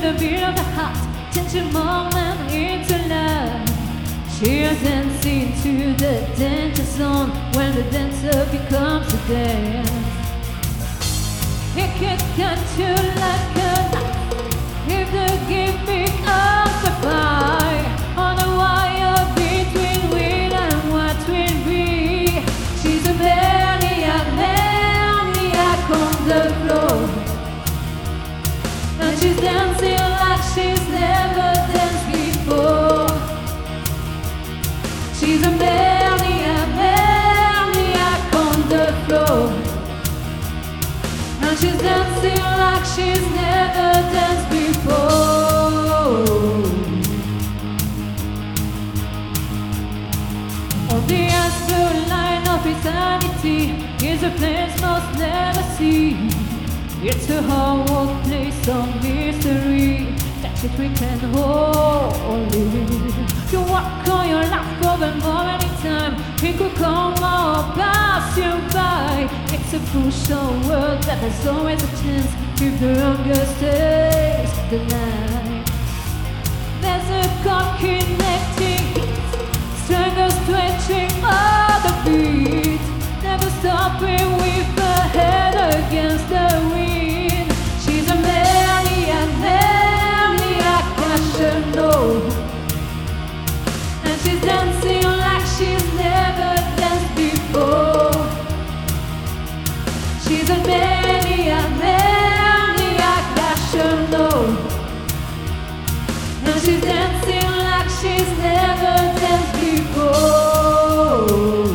the beat of the heart, turns your moment into love. Cheers dancing to the danger zone when the dancer becomes a dance. It can cut you like a knife if the gift becomes a fire on the wire between win and what will be. She's a maniac, maniac on the floor, and she's dancing like she's never danced before. She's a maniac, maniac on the floor, and she's dancing like she's never danced before. On the absolute line of eternity is a place most never see. It's a whole place of mystery that we can hold. You walk on your life over more anytime. It could come or pass you by. It's a crucial world that there's always a chance if the hunger stays the night. There's a cord connecting heat, strangers stretching all the beat, never stopping with her head against the wind. She's a maniac, maniac, I should know. And she's dancing like she's never danced before. She's a maniac, maniac, I should know. And she's dancing like she's never danced before.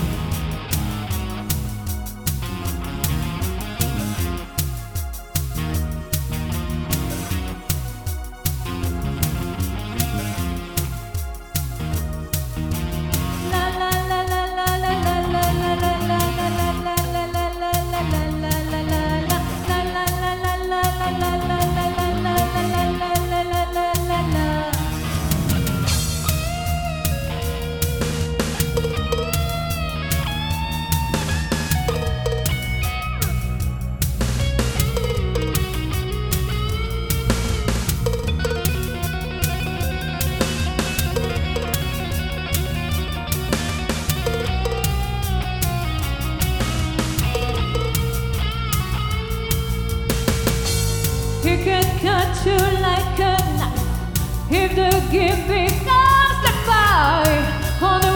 He can cut you like a knife if the gift becomes the fire on the